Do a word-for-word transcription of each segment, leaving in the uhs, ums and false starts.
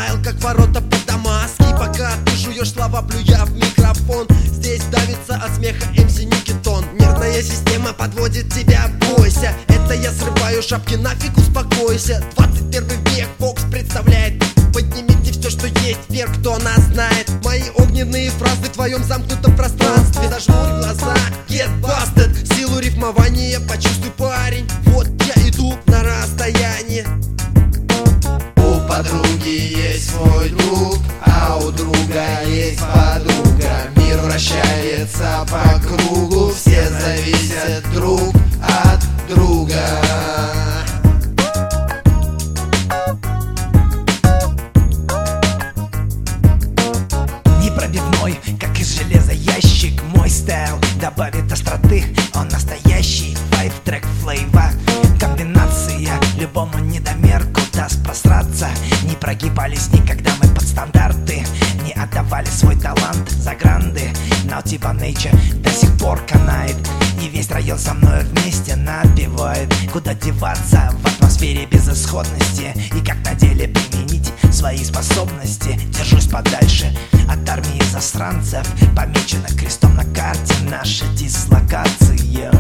фристайл, как ворота под Дамаск. И пока ты жуешь слова, плюя в микрофон, здесь давится от смеха эм си Никитон. Нервная система подводит тебя, бойся. Это я срываю шапки, нафиг успокойся. Двадцать первый век, Фокс представляет. Поднимите все, что есть, вверх, кто нас знает. Мои огненные фразы в твоем замкнутом пространстве. Зажмурь глаза, get busted. Силу рифмования почувствуй, парень. Вот я иду на расстоянии. У подруги есть свой друг, а у друга есть подруга. Мир вращается по кругу, все зависят друг от друга. Непробивной, как из железа ящик. Мой стайл добавит остроты, он настоящий. Five track flavor, комбинация любому недомерку даст просраться. Не прогибались никогда мы под стандарты, не отдавали свой талант за гранды. Но типа nature до сих пор канает, и весь район со мной вместе напевает. Куда деваться в атмосфере безысходности, и как на деле применить свои способности. Держусь подальше от армии засранцев, помечена крестом на карте наша дислокация.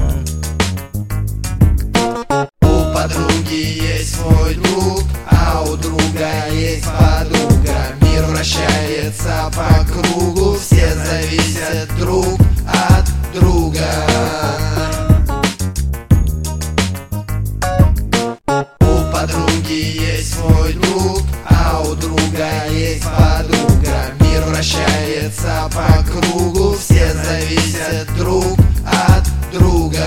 У подруги есть свой друг, а у друга есть подруга. Мир вращается по кругу, все зависят друг от друга. У подруги есть свой друг, а у друга есть подруга. Мир вращается по кругу, все зависят друг от друга.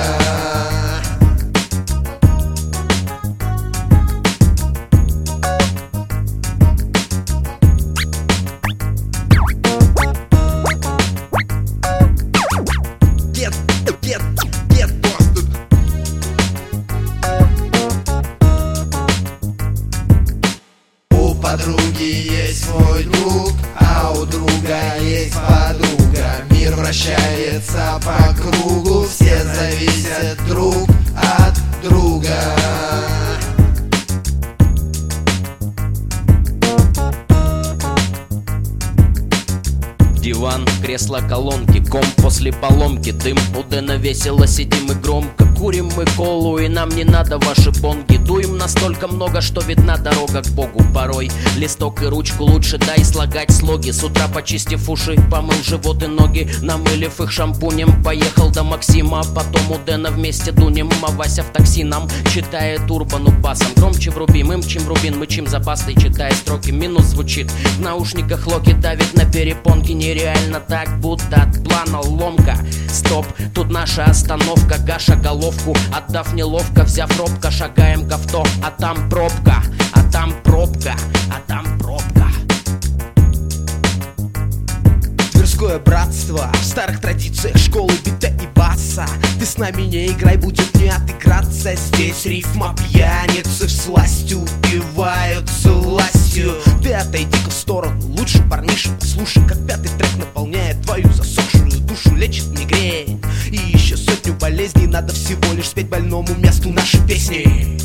У подруги есть свой друг, а у друга есть подруга. Мир вращается по кругу, все зависят друг от друга. Диван, кресло, колонки, комп после поломки. Дым у Дэна, весело сидим и громко курим мы колу, и нам не надо ваши бонги. Дуем настолько много, что видна дорога к Богу. Порой листок и ручку лучше дай слагать слоги. С утра почистив уши, помыл живот и ноги, намылив их шампунем, поехал до Максима. Потом у Дэна вместе дунем, а Вася в такси нам читает урбану басом. Громче вруби, мы мчим рубин, мычим за пастой, читая строки. Минус звучит, в наушниках Локи давит на перепонки. Нереально так, будто от плана ломка. Стоп, тут наша остановка. Гаша головку, отдав неловко, взяв робко, шагаем к авто. А там пробка, а там пробка, а там пробка. Тверское братство в старых традициях школы бита и баса. Ты с нами не играй, будет не отыграться. Здесь рифма пьяницы всласть убиваются властью. Ты отойди-ка в сторону, лучше, парниша, послушай, как пятый трек наполняет твою засохшую душу, лечит мигрень. И еще сотню болезней, надо всего лишь спеть больному месту наши песни.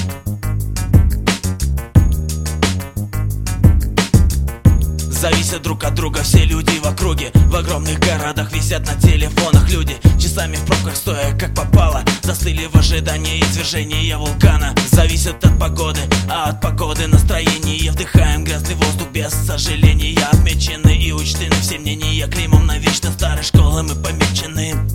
Зависят друг от друга все люди в округе. В огромных городах висят на телефонах люди, часами в пробках стоя как попало, застыли в ожидании извержения вулкана. Зависят от погоды, а от погоды настроение. Вдыхаем грязный воздух без сожаления. Отмечены и учтены все мнения клеймом навечно старой школы мы помечены.